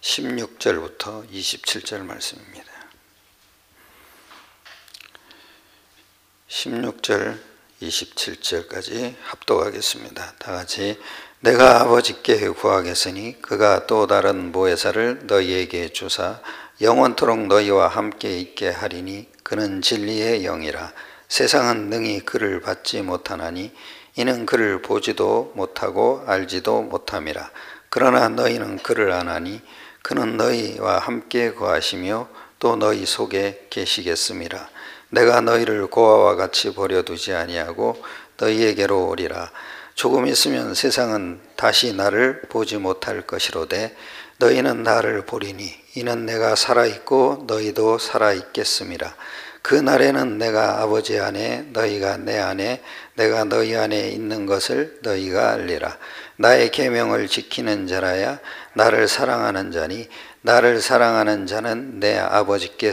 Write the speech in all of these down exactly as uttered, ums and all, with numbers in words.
십육 절부터 이십칠 절 말씀입니다. 십육 절 이십칠 절까지 합독하겠습니다. 다같이 내가 아버지께 구하겠으니 그가 또 다른 보혜사를 너희에게 주사 영원토록 너희와 함께 있게 하리니 그는 진리의 영이라. 세상은 능히 그를 받지 못하나니 이는 그를 보지도 못하고 알지도 못함이라. 그러나 너희는 그를 아나니 그는 너희와 함께 거하시며 또 너희 속에 계시겠음이라. 내가 너희를 고아와 같이 버려두지 아니하고 너희에게로 오리라. 조금 있으면 세상은 다시 나를 보지 못할 것이로되 너희는 나를 보리니 이는 내가 살아있고 너희도 살아있겠음이라. 그 날에는 내가 아버지 안에 너희가 내 안에 내가 너희 안에 있는 것을 너희가 알리라. 나의 계명을 지키는 자라야 나를 사랑하는 자니 나를 사랑하는 자는 내 아버지께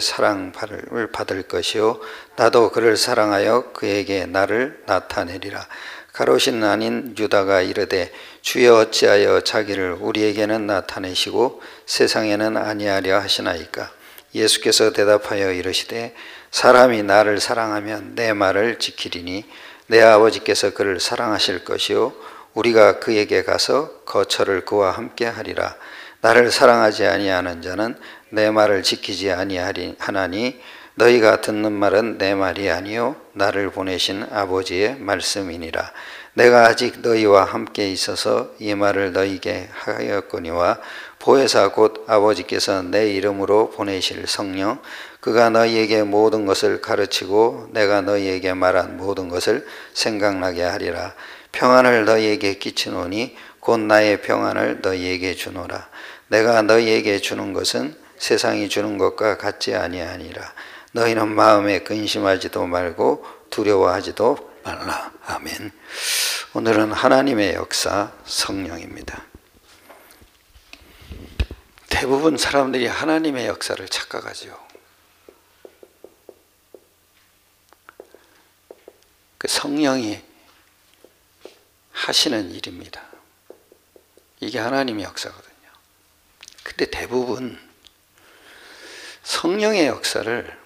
사랑을 받을 것이요 나도 그를 사랑하여 그에게 나를 나타내리라. 가롯인 아닌 유다가 이르되 주여 어찌하여 자기를 우리에게는 나타내시고 세상에는 아니하려 하시나이까. 예수께서 대답하여 이르시되 사람이 나를 사랑하면 내 말을 지키리니 내 아버지께서 그를 사랑하실 것이요 우리가 그에게 가서 거처를 그와 함께 하리라. 나를 사랑하지 아니하는 자는 내 말을 지키지 아니하나니 너희가 듣는 말은 내 말이 아니요 나를 보내신 아버지의 말씀이니라. 내가 아직 너희와 함께 있어서 이 말을 너희에게 하였거니와 보혜사 곧 아버지께서 내 이름으로 보내실 성령 그가 너희에게 모든 것을 가르치고 내가 너희에게 말한 모든 것을 생각나게 하리라. 평안을 너희에게 끼치노니 곧 나의 평안을 너희에게 주노라. 내가 너희에게 주는 것은 세상이 주는 것과 같지 아니하니라. 너희는 마음에 근심하지도 말고 두려워하지도 말라. 아멘. 오늘은 하나님의 역사 성령입니다. 대부분 사람들이 하나님의 역사를 착각하죠. 그 성령이 하시는 일입니다. 이게 하나님의 역사거든요. 근데 대부분 성령의 역사를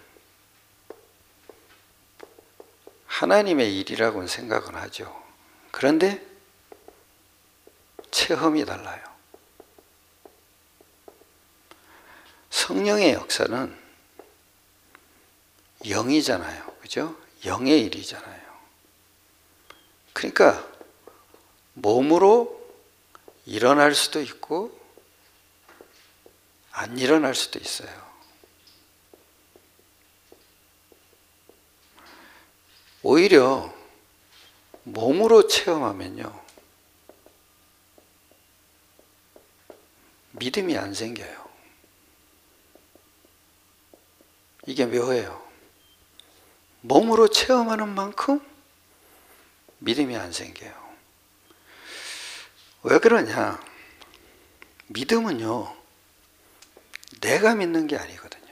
하나님의 일이라고는 생각은 하죠. 그런데 체험이 달라요. 성령의 역사는 영이잖아요. 그죠? 영의 일이잖아요. 그러니까 몸으로 일어날 수도 있고 안 일어날 수도 있어요. 오히려 몸으로 체험하면요 믿음이 안 생겨요. 이게 묘해요. 몸으로 체험하는 만큼 믿음이 안 생겨요. 왜 그러냐? 믿음은요 내가 믿는 게 아니거든요.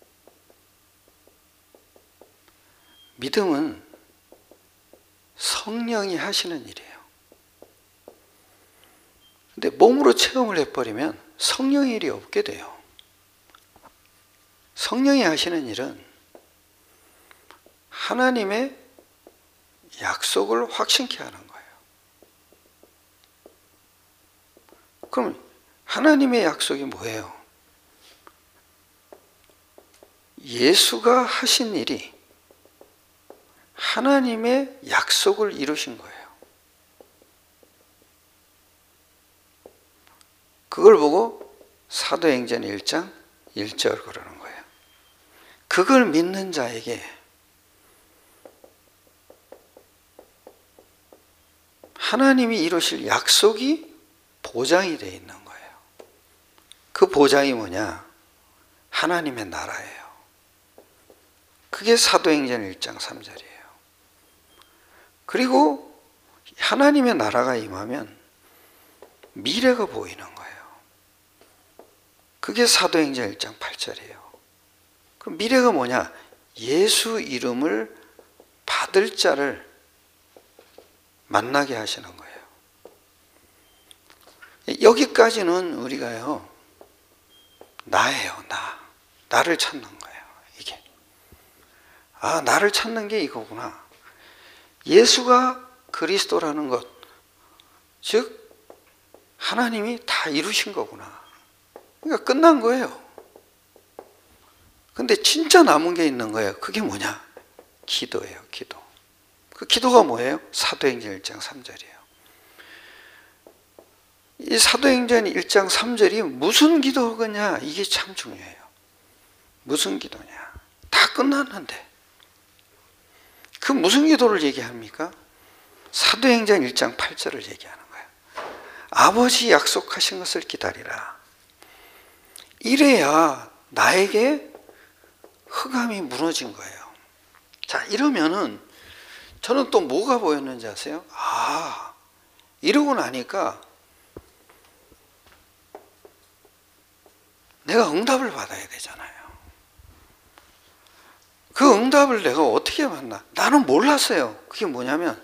믿음은 성령이 하시는 일이에요. 근데 몸으로 체험을 해버리면 성령의 일이 없게 돼요. 성령이 하시는 일은 하나님의 약속을 확신케 하는 거예요. 그럼 하나님의 약속이 뭐예요? 예수가 하신 일이 하나님의 약속을 이루신 거예요. 그걸 보고 사도행전 일 장 일 절 그러는 거예요. 그걸 믿는 자에게 하나님이 이루실 약속이 보장이 되어 있는 거예요. 그 보장이 뭐냐? 하나님의 나라예요. 그게 사도행전 일 장 삼 절이에요. 그리고 하나님의 나라가 임하면 미래가 보이는 거예요. 그게 사도행전 일 장 팔 절이에요. 그럼 미래가 뭐냐? 예수 이름을 받을 자를 만나게 하시는 거예요. 여기까지는 우리가요 나예요. 나. 나를 찾는 거예요. 이게. 아, 나를 찾는 게 이거구나. 예수가 그리스도라는 것, 즉 하나님이 다 이루신 거구나. 그러니까 끝난 거예요. 근데 진짜 남은 게 있는 거예요. 그게 뭐냐? 기도예요. 기도. 그 기도가 뭐예요? 사도행전 일 장 삼 절이에요. 이 사도행전 일 장 삼 절이 무슨 기도냐? 이게 참 중요해요. 무슨 기도냐? 다 끝났는데 그 무슨 기도를 얘기합니까? 사도행전 일 장 팔 절을 얘기하는 거예요. 아버지 약속하신 것을 기다리라. 이래야 나에게 흑암이 무너진 거예요. 자, 이러면은 저는 또 뭐가 보였는지 아세요? 아, 이러고 나니까 내가 응답을 받아야 되잖아요. 그 응답을 내가 어떻게 받나? 나는 몰랐어요. 그게 뭐냐면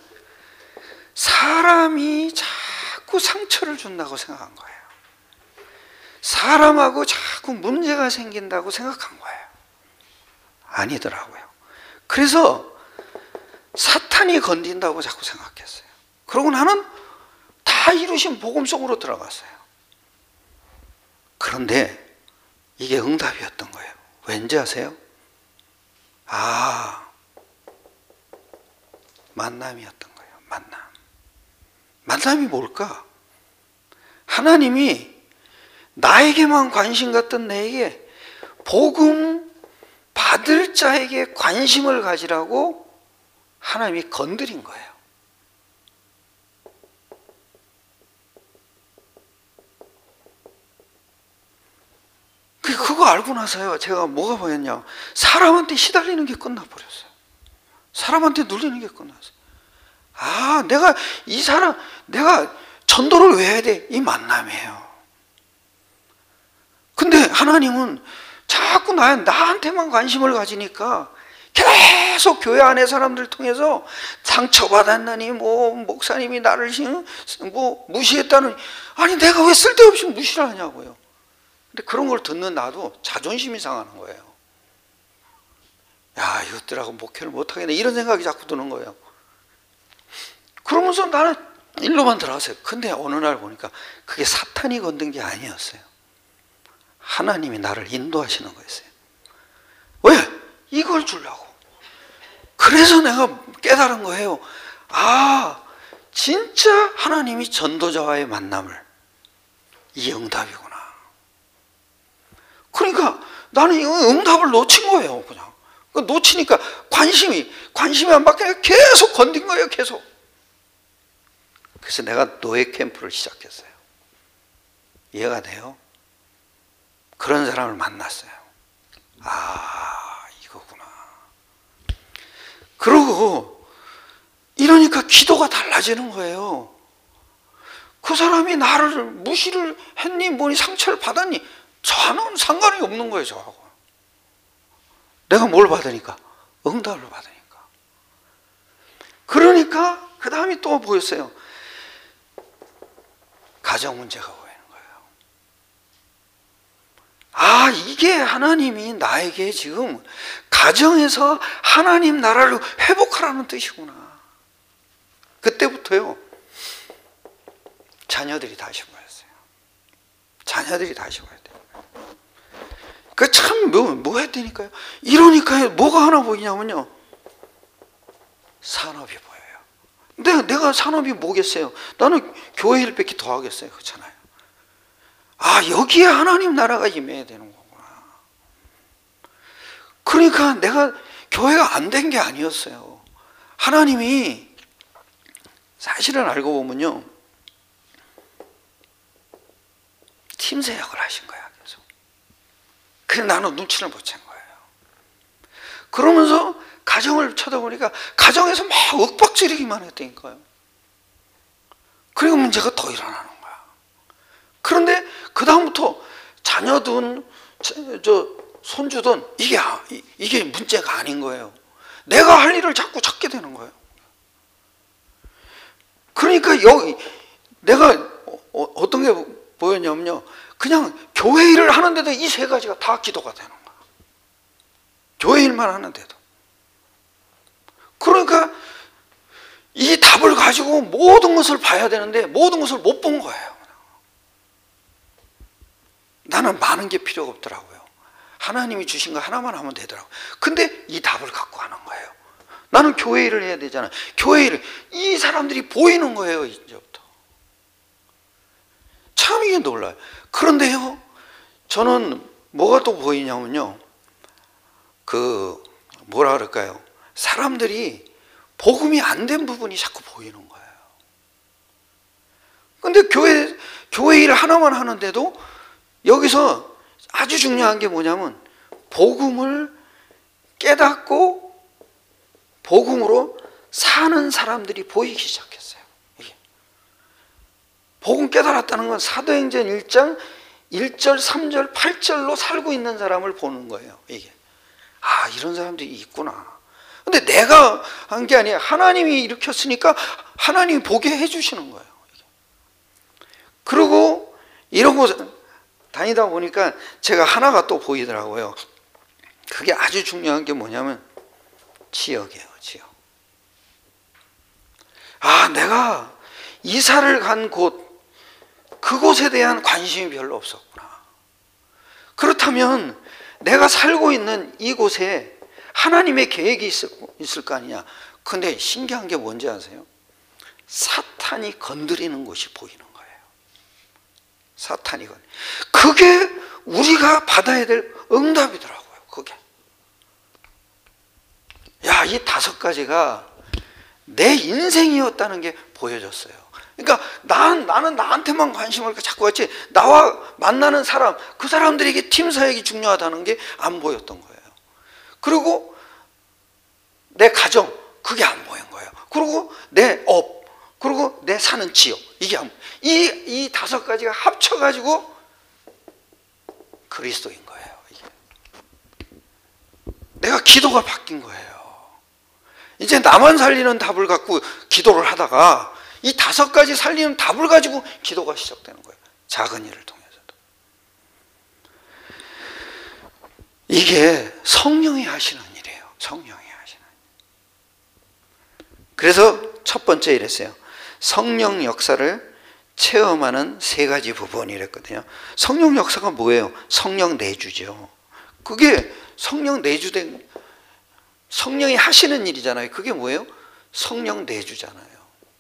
사람이 자꾸 상처를 준다고 생각한 거예요. 사람하고 자꾸 문제가 생긴다고 생각한 거예요. 아니더라고요. 그래서 사탄이 건든다고 자꾸 생각했어요. 그러고 나는 다 이루신 복음 속으로 들어갔어요. 그런데 이게 응답이었던 거예요. 왠지 아세요? 아, 만남이었던 거예요. 만남. 만남이 뭘까? 하나님이 나에게만 관심 갖던 내게 복음 받을 자에게 관심을 가지라고 하나님이 건드린 거예요. 그거 알고 나서요, 제가 뭐가 보였냐? 사람한테 시달리는 게 끝나버렸어요. 사람한테 눌리는 게 끝났어요. 아, 내가 이 사람, 내가 전도를 왜 해야 돼? 이 만남이에요. 근데 하나님은 자꾸 나, 나한테만 관심을 가지니까 계속 교회 안에 사람들 통해서 상처받았나니, 뭐, 목사님이 나를 뭐 무시했다는, 아니, 내가 왜 쓸데없이 무시를 하냐고요. 근데 그런 걸 듣는 나도 자존심이 상하는 거예요. 야, 이것들하고 목회를 못하겠네. 이런 생각이 자꾸 드는 거예요. 그러면서 나는 일로만 들어갔어요. 근데 어느 날 보니까 그게 사탄이 건든 게 아니었어요. 하나님이 나를 인도하시는 거였어요. 왜? 이걸 주려고. 그래서 내가 깨달은 거예요. 아, 진짜 하나님이 전도자와의 만남을, 이게 응답이구나. 그러니까 나는 이 응답을 놓친 거예요. 그냥 놓치니까 관심이 관심이 안 받게 계속 건든 거예요. 계속. 그래서 내가 노예 캠프를 시작했어요. 이해가 돼요? 그런 사람을 만났어요. 아, 이거구나. 그러고 이러니까 기도가 달라지는 거예요. 그 사람이 나를 무시를 했니 뭐니 상처를 받았니, 저는 상관이 없는 거예요. 저하고. 내가 뭘 받으니까? 응답을 받으니까. 그러니까 그 다음이 또 보였어요. 가정 문제가 보이는 거예요. 아, 이게 하나님이 나에게 지금 가정에서 하나님 나라를 회복하라는 뜻이구나. 그때부터요, 자녀들이 다시 보였어요. 자녀들이 다시 보였어요. 그 참 뭐, 뭐 했다니까요. 이러니까요, 뭐가 하나 보이냐면요, 산업이 보여요. 근데 내가 산업이 뭐겠어요? 나는 교회 일밖에 더 하겠어요. 그렇잖아요. 아, 여기에 하나님 나라가 임해야 되는 거구나. 그러니까 내가 교회가 안 된 게 아니었어요. 하나님이 사실은 알고 보면요, 팀사역을 하신 거야. 계속. 그래서 나는 눈치를 못 챈 거예요. 그러면서 가정을 쳐다보니까 가정에서 막 윽박지르기만 했다니까요. 그리고 문제가 더 일어나는 거야. 그런데 그 다음부터 자녀든 저 손주든 이게 이게 문제가 아닌 거예요. 내가 할 일을 자꾸 찾게 되는 거예요. 그러니까 여기 내가 어떤 게 뭐였냐면요, 그냥 교회 일을 하는데도 이 세 가지가 다 기도가 되는 거야. 교회 일만 하는데도. 그러니까 이 답을 가지고 모든 것을 봐야 되는데 모든 것을 못 본 거예요. 나는 많은 게 필요가 없더라고요. 하나님이 주신 거 하나만 하면 되더라고요. 근데 이 답을 갖고 하는 거예요. 나는 교회 일을 해야 되잖아요. 교회 일을, 이 사람들이 보이는 거예요, 이제부터. 참 이게 놀라요. 그런데요, 저는 뭐가 또 보이냐면요, 그 뭐라 그럴까요, 사람들이 복음이 안 된 부분이 자꾸 보이는 거예요. 근데 교회, 교회 일 하나만 하는데도 여기서 아주 중요한 게 뭐냐면 복음을 깨닫고 복음으로 사는 사람들이 보이기 시작했어요. 이게. 복음 깨달았다는 건 사도행전 일 장 일 절, 삼 절, 팔 절로 살고 있는 사람을 보는 거예요. 이게. 아, 이런 사람들이 있구나. 근데 내가 한 게 아니에요. 하나님이 일으켰으니까 하나님이 보게 해주시는 거예요. 그리고 이러고 다니다 보니까 제가 하나가 또 보이더라고요. 그게 아주 중요한 게 뭐냐면 지역이에요. 지역. 아, 내가 이사를 간 곳, 그곳에 대한 관심이 별로 없었구나. 그렇다면 내가 살고 있는 이곳에 하나님의 계획이 있을, 있을 거 아니냐. 근데 신기한 게 뭔지 아세요? 사탄이 건드리는 곳이 보이는 거예요. 사탄이 건. 그게 우리가 받아야 될 응답이더라고요. 그게. 야, 이 다섯 가지가 내 인생이었다는 게 보여졌어요. 그러니까 난, 나는 나한테만 관심을 자꾸 갖지, 나와 만나는 사람, 그 사람들에게 팀 사역이 중요하다는 게 안 보였던 거예요. 그리고 내 가정, 그게 안 보인 거예요. 그리고 내 업, 그리고 내 사는 지역, 이게 안, 이, 이 다섯 가지가 합쳐가지고 그리스도인 거예요. 이게. 내가 기도가 바뀐 거예요. 이제 나만 살리는 답을 갖고 기도를 하다가 이 다섯 가지 살리는 답을 가지고 기도가 시작되는 거예요. 작은 일을 통해서도. 이게 성령이 하시는 일이에요. 성령이 하시는 일. 그래서 첫 번째 이랬어요. 성령 역사를 체험하는 세 가지 부분이 이랬거든요. 성령 역사가 뭐예요? 성령 내주죠. 그게 성령 내주된, 성령이 하시는 일이잖아요. 그게 뭐예요? 성령 내주잖아요.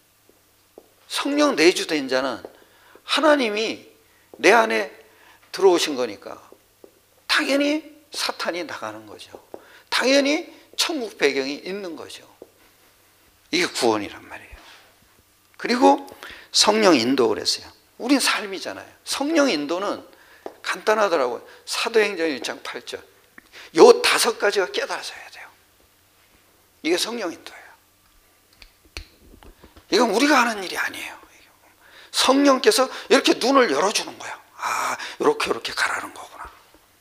성령 내주된 자는 하나님이 내 안에 들어오신 거니까 당연히 사탄이 나가는 거죠. 당연히 천국 배경이 있는 거죠. 이게 구원이란 말이에요. 그리고 성령 인도를 했어요. 우린 삶이잖아요. 성령 인도는 간단하더라고요. 사도행전 일 장 팔 절. 요 다섯 가지가 깨달아져야 돼요. 이게 성령 인도예요. 이건 우리가 하는 일이 아니에요. 성령께서 이렇게 눈을 열어주는 거예요. 아, 이렇게 이렇게 가라는 거구나.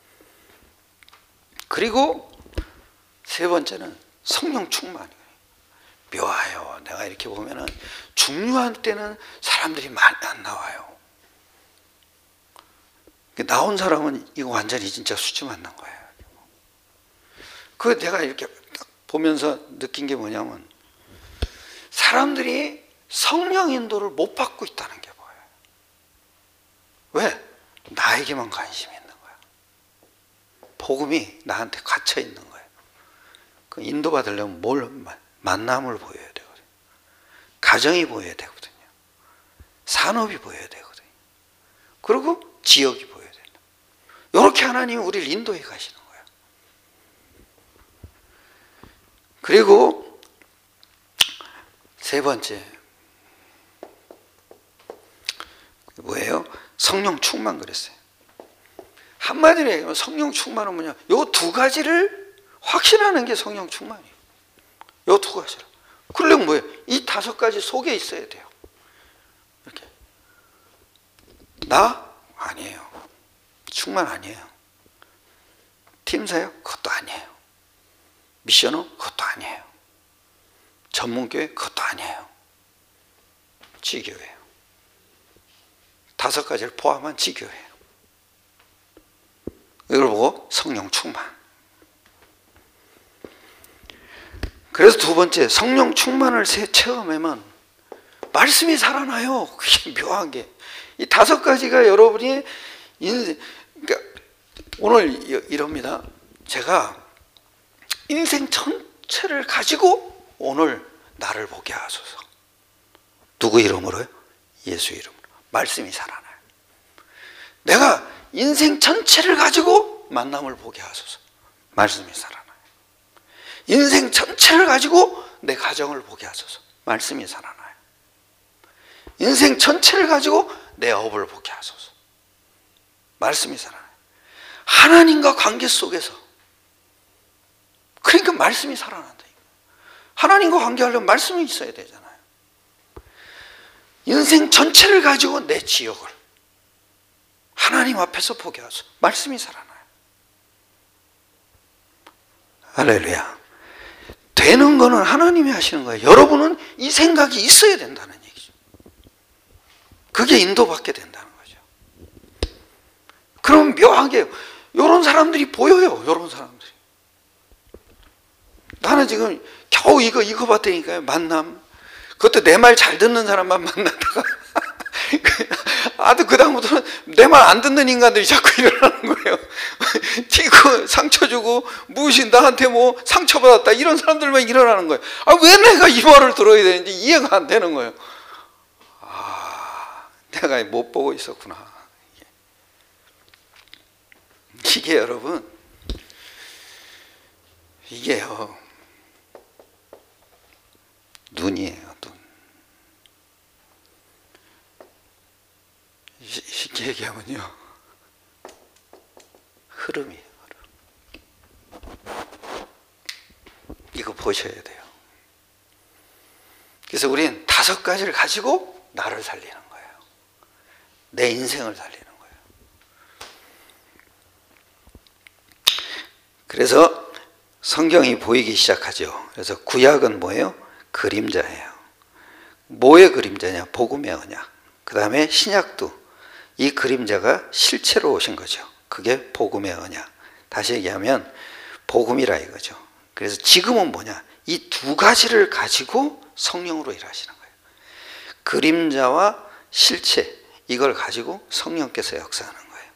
그리고 세 번째는 성령 충만이에요. 묘해요. 내가 이렇게 보면은 중요한 때는 사람들이 많이 안 나와요. 나온 사람은 이거 완전히 진짜 수치 만난 거예요. 그 내가 이렇게 딱 보면서 느낀 게 뭐냐면 사람들이 성령 인도를 못 받고 있다는 게 보여요. 왜? 나에게만 관심이 있는 거야. 복음이 나한테 갇혀 있는 거예요. 그 인도 받으려면 뭘, 만남을 보여야 되거든요. 가정이 보여야 되거든요. 산업이 보여야 되거든요. 그리고 지역이 보여야 된다. 이렇게 하나님이 우리를 인도해 가시는 거예요. 그리고 세 번째 뭐예요? 성령 충만 그랬어요. 한마디로 얘기하면 성령 충만은 뭐냐? 요 두 가지를 확신하는 게 성령 충만이에요. 요 두 가지를. 그러려면 뭐예요? 이 다섯 가지 속에 있어야 돼요. 이렇게. 나? 아니에요. 충만 아니에요. 팀사역? 그것도 아니에요. 미션업? 그것도 아니에요. 전문교회? 그것도 아니에요. 지교회예요. 다섯 가지를 포함한 지교예요. 이걸 보고 성령 충만. 그래서 두 번째, 성령 충만을 체험하면 말씀이 살아나요. 그게 묘한 게. 이 다섯 가지가 여러분이 인생, 그러니까 오늘 이럽니다. 제가 인생 전체를 가지고 오늘 나를 보게 하소서. 누구 이름으로요? 예수 이름으로. 말씀이 살아나요. 내가 인생 전체를 가지고 만남을 보게 하소서. 말씀이 살아나요. 인생 전체를 가지고 내 가정을 보게 하소서. 말씀이 살아나요. 인생 전체를 가지고 내 업을 보게 하소서. 말씀이 살아나요. 하나님과 관계 속에서. 그러니까 말씀이 살아난다. 하나님과 관계하려면 말씀이 있어야 되잖아요. 인생 전체를 가지고 내 지역을 하나님 앞에서 보게 하소서. 말씀이 살아나요. 할렐루야. 되는 거는 하나님이 하시는 거예요. 여러분은 이 생각이 있어야 된다는 얘기죠. 그게 인도받게 된다는 거죠. 그럼 묘하게 이런 사람들이 보여요. 이런 사람들이. 나는 지금 겨우 이거 이거 봤다니까요. 만남. 그것도 내 말 잘 듣는 사람만 만나다가 아주 그다음부터는 내 말 안 듣는 인간들이 자꾸 일어나는 거예요. 튀고 상처 주고 무신 나한테 뭐 상처받았다 이런 사람들만 일어나는 거예요. 아, 왜 내가 이 말을 들어야 되는지 이해가 안 되는 거예요. 아, 내가 못 보고 있었구나. 이게 여러분, 이게요 눈이에요. 눈. 쉽게 얘기하면요 흐름이에요. 흐름. 이거 보셔야 돼요. 그래서 우린 다섯 가지를 가지고 나를 살리는 거예요. 내 인생을 살리는 거예요. 그래서 성경이 보이기 시작하죠. 그래서 구약은 뭐예요? 그림자예요. 뭐의 그림자냐? 복음의 언약. 그 다음에 신약도 이 그림자가 실체로 오신 거죠. 그게 복음의 언약. 다시 얘기하면 복음이라 이거죠. 그래서 지금은 뭐냐? 이 두 가지를 가지고 성령으로 일하시는 거예요. 그림자와 실체, 이걸 가지고 성령께서 역사하는 거예요.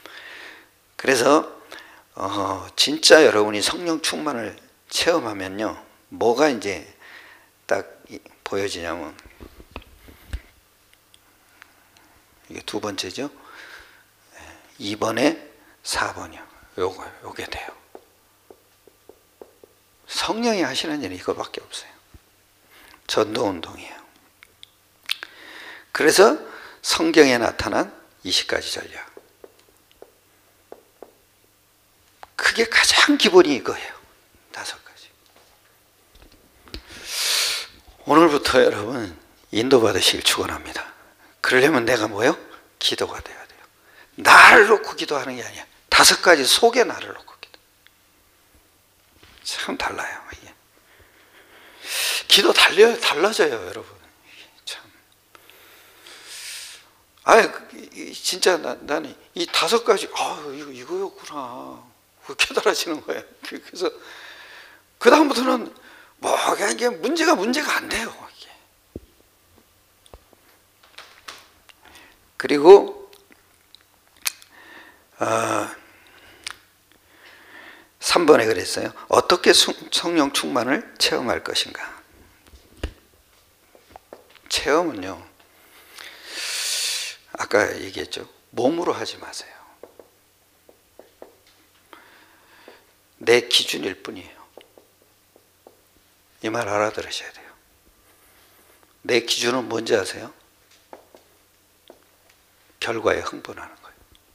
그래서 어, 진짜 여러분이 성령 충만을 체험하면요, 뭐가 이제 딱 보여지냐면, 이게 두 번째죠. 이 번에 사 번이요. 요거, 요게 돼요. 성령이 하시는 일이 이거밖에 없어요. 전도운동이에요. 그래서 성경에 나타난 이십 가지 전략. 그게 가장 기본이 이거예요. 다섯 가지. 오늘부터 여러분 인도받으시길 축원합니다. 그러려면 내가 뭐요? 기도가 돼야 돼요. 나를 놓고 기도하는 게 아니야. 다섯 가지 속에 나를 놓고 기도. 참 달라요. 이게. 기도 달려, 달라져요, 여러분. 참. 아, 진짜 나, 나는 이 다섯 가지, 아, 이거 이거였구나. 깨달아지는 거예요. 그래서 그 다음부터는 뭐 그냥 이게 문제가 문제가 안 돼요. 이게. 그리고 어, 삼 번에 그랬어요. 어떻게 성령 충만을 체험할 것인가? 체험은요, 아까 얘기했죠. 몸으로 하지 마세요. 내 기준일 뿐이에요. 이 말 알아들으셔야 돼요. 내 기준은 뭔지 아세요? 결과에 흥분하는 거예요.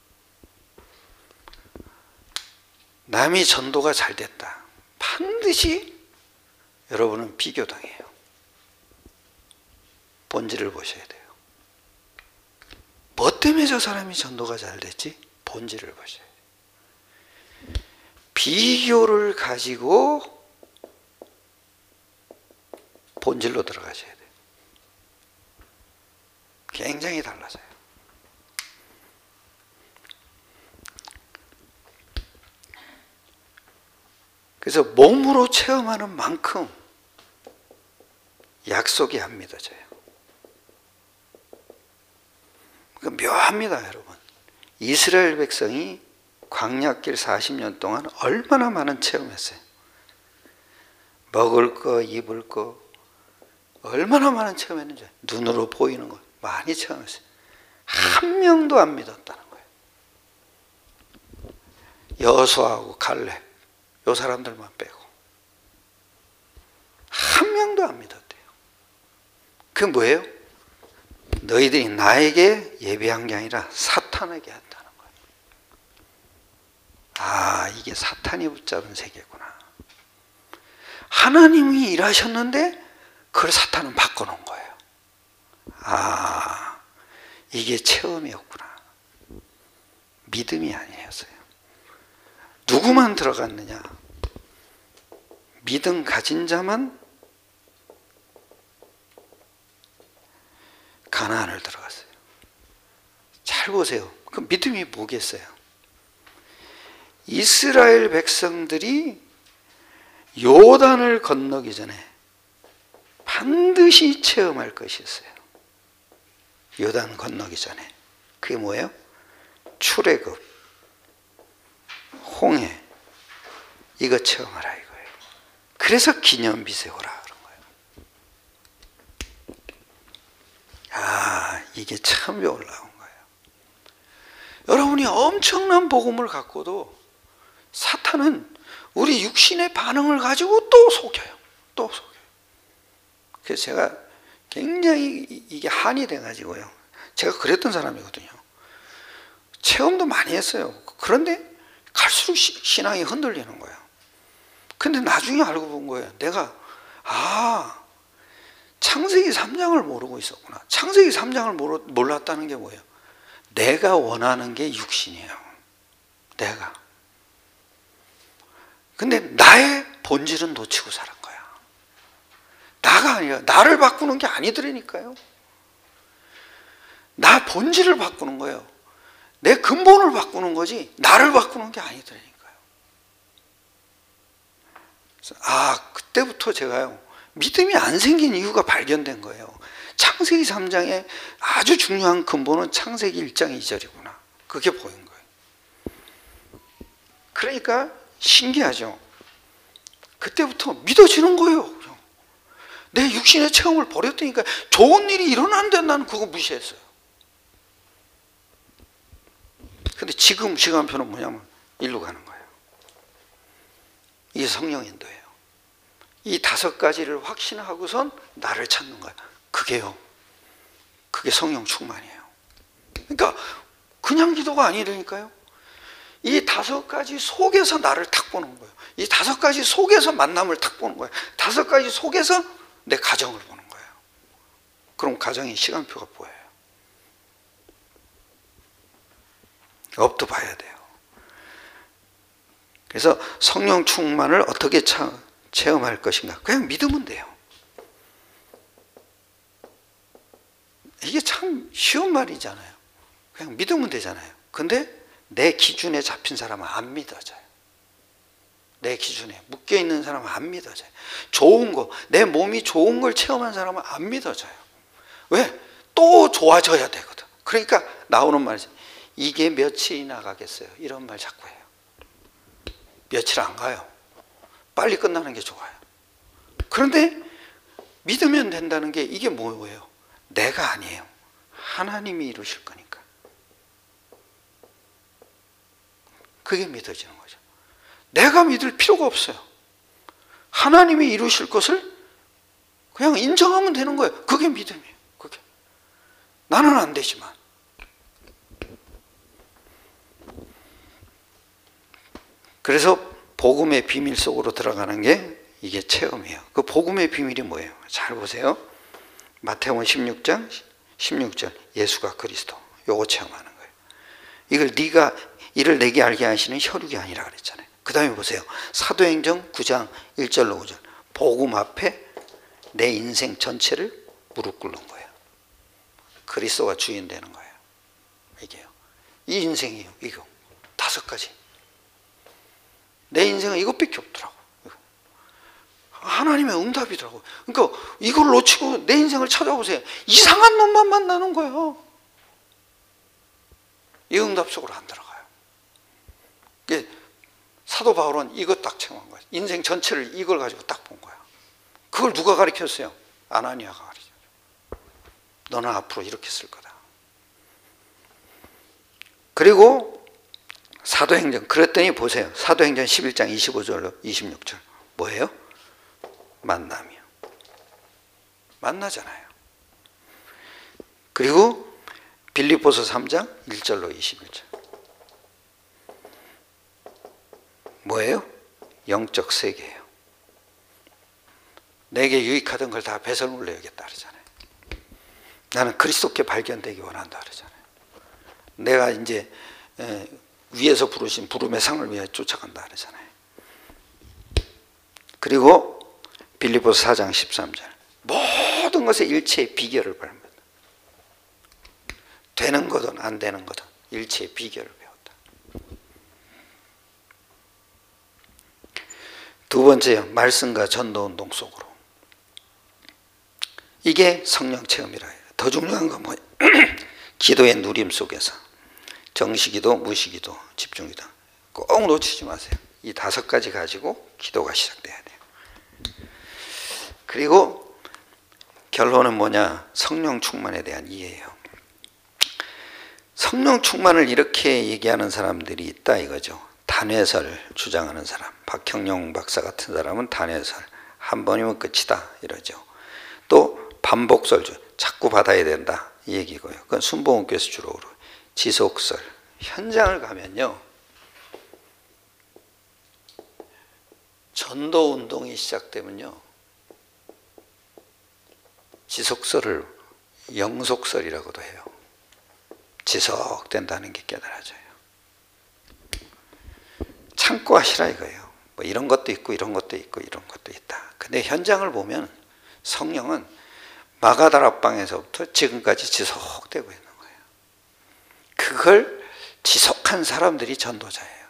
남이 전도가 잘 됐다. 반드시 여러분은 비교당해요. 본질을 보셔야 돼요. 뭐 때문에 저 사람이 전도가 잘 됐지? 본질을 보셔야 돼요. 비교를 가지고 본질로 들어가셔야 돼요. 굉장히 달라져요. 그래서 몸으로 체험하는 만큼 약속이 안 믿어져요. 묘합니다, 여러분. 이스라엘 백성이 광야길 사십 년 동안 얼마나 많은 체험했어요. 먹을 거, 입을 거, 얼마나 많은 체험했는지. 눈으로 보이는 거 많이 체험했어요. 한 명도 안 믿었다는 거예요. 여호수아하고 갈렙, 요 사람들만 빼고 한 명도 안 믿었대요. 그게 뭐예요? 너희들이 나에게 예배한 게 아니라 사탄에게 했다는 거예요. 아, 이게 사탄이 붙잡은 세계구나. 하나님이 일하셨는데 그걸 사탄은 바꿔놓은 거예요. 아, 이게 체험이었구나. 믿음이 아니었어요. 누구만 들어갔느냐? 믿음 가진 자만 가나안을 들어갔어요. 잘 보세요. 그 믿음이 뭐겠어요? 이스라엘 백성들이 요단을 건너기 전에 반드시 체험할 것이 있어요. 요단 건너기 전에. 그게 뭐예요? 출애굽, 홍해, 이거 체험하라 이거예요. 그래서 기념비 세우라 그런 거예요. 아, 이게 참 놀라운 거예요. 여러분이 엄청난 복음을 갖고도 사탄은 우리 육신의 반응을 가지고 또 속여요. 또 속여요. 그래서 제가 굉장히 이게 한이 돼가지고요. 제가 그랬던 사람이거든요. 체험도 많이 했어요. 그런데 갈수록 시, 신앙이 흔들리는 거예요. 근데 나중에 알고 본 거예요. 내가 아, 창세기 삼 장을 모르고 있었구나. 창세기 삼 장을 몰랐다는 게 뭐예요? 내가 원하는 게 육신이에요. 내가. 근데 나의 본질은 놓치고 살은 거야. 나가 아니라 나를 바꾸는 게 아니더라니까요. 나 본질을 바꾸는 거예요. 내 근본을 바꾸는 거지 나를 바꾸는 게 아니더라니까요. 아, 그때부터 제가요 믿음이 안 생긴 이유가 발견된 거예요. 창세기 삼 장의 아주 중요한 근본은 창세기 일 장 이 절이구나. 그게 보인 거예요. 그러니까 신기하죠. 그때부터 믿어지는 거예요. 내 육신의 체험을 버렸다니까. 좋은 일이 일어나는데 나는 그거 무시했어요. 근데 지금 시간표는 뭐냐면 일로 가는 거예요. 이게 성령 인도예요. 이 다섯 가지를 확신하고선 나를 찾는 거예요. 그게요. 그게 성령 충만이에요. 그러니까 그냥 기도가 아니라니까요. 이 다섯 가지 속에서 나를 탁 보는 거예요. 이 다섯 가지 속에서 만남을 탁 보는 거예요. 다섯 가지 속에서 내 가정을 보는 거예요. 그럼 가정의 시간표가 보여요. 업도 봐야 돼요. 그래서 성령 충만을 어떻게 차, 체험할 것인가? 그냥 믿으면 돼요. 이게 참 쉬운 말이잖아요. 그냥 믿으면 되잖아요. 근데 내 기준에 잡힌 사람은 안 믿어져요. 내 기준에 묶여있는 사람은 안 믿어져요. 좋은 거, 내 몸이 좋은 걸 체험한 사람은 안 믿어져요. 왜? 또 좋아져야 되거든. 그러니까 나오는 말이지. 이게 며칠이나 가겠어요. 이런 말 자꾸 해요. 며칠 안 가요. 빨리 끝나는 게 좋아요. 그런데 믿으면 된다는 게 이게 뭐예요? 내가 아니에요. 하나님이 이루실 거니까. 그게 믿어지는 거죠. 내가 믿을 필요가 없어요. 하나님이 이루실 것을 그냥 인정하면 되는 거예요. 그게 믿음이에요. 그게. 나는 안 되지만. 그래서 복음의 비밀 속으로 들어가는 게 이게 체험이에요. 그 복음의 비밀이 뭐예요? 잘 보세요. 마태복음 십육 장 십육 절 예수가 그리스도. 요거 체험하는 거예요. 이걸 네가 이를 내게 알게 하시는 혈육이 아니라 그랬잖아요. 그 다음에 보세요. 사도행전 구 장 일 절로 오 절. 복음 앞에 내 인생 전체를 무릎 꿇는 거예요. 그리스도가 주인 되는 거예요. 이게요. 이 인생이에요. 이거 다섯 가지. 내 인생은 이것밖에 없더라고. 하나님의 응답이더라고요. 그러니까 이걸 놓치고 내 인생을 찾아보세요. 이상한 놈만 만나는 거예요. 이 응답 속으로 안 들어가요. 이게 사도 바울은 이것 딱 체험한 거예요. 인생 전체를 이걸 가지고 딱 본 거야. 그걸 누가 가르쳤어요? 아나니아가 가르쳤어요. 너는 앞으로 이렇게 쓸 거다. 그리고 사도행전, 그랬더니 보세요. 사도행전 십일 장 이십오 절로 이십육 절. 뭐예요? 만남이요. 만나잖아요. 그리고 빌립보서 삼 장 일 절로 이십일 절. 뭐예요? 영적 세계예요. 내게 유익하던 걸 다 배설물로 여겼다 그러잖아요. 나는 그리스도께 발견되기 원한다 그러잖아요. 내가 이제 위에서 부르신 부름의 상을 위해 쫓아간다 그러잖아요. 그리고 빌립보서 사 장 십삼 절. 모든 것의 일체의 비결을 발견한다. 되는 거든 안 되는 거든 일체의 비결을 배웠다. 두 번째요. 말씀과 전도운동 속으로. 이게 성령 체험이라 해요. 더 중요한 건 뭐예요? 기도의 누림 속에서 정시기도, 무시기도, 집중기도 꼭 놓치지 마세요. 이 다섯 가지 가지고 기도가 시작돼야 돼요. 그리고 결론은 뭐냐? 성령 충만에 대한 이해예요. 성령 충만을 이렇게 얘기하는 사람들이 있다 이거죠. 단회설 주장하는 사람, 박형룡 박사 같은 사람은 단회설, 한 번이면 끝이다 이러죠. 또 반복설, 자꾸 받아야 된다 이 얘기고요. 그건 순복음교에서 주로 그러고. 지속설, 현장을 가면요 전도 운동이 시작되면요 지속설을 영속설이라고도 해요. 지속된다는 게 깨달아져요. 참고 하시라 이거예요. 뭐 이런 것도 있고 이런 것도 있고 이런 것도 있다. 근데 현장을 보면 성령은 마가다락방에서부터 지금까지 지속되고 있는 거예요. 그걸 지속한 사람들이 전도자예요.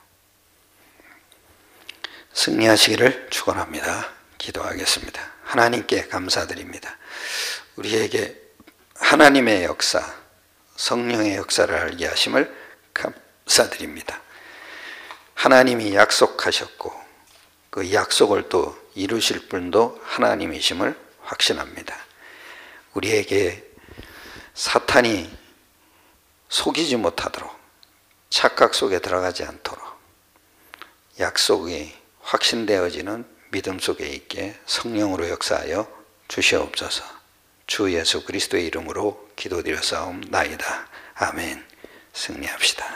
승리하시기를 축원합니다. 기도하겠습니다. 하나님께 감사드립니다. 우리에게 하나님의 역사, 성령의 역사를 알게 하심을 감사드립니다. 하나님이 약속하셨고 그 약속을 또 이루실 분도 하나님이심을 확신합니다. 우리에게 사탄이 속이지 못하도록 착각 속에 들어가지 않도록 약속이 확신되어지는 믿음 속에 있게 성령으로 역사하여 주시옵소서. 주 예수 그리스도의 이름으로 기도드렸사옵나이다. 아멘. 승리합시다.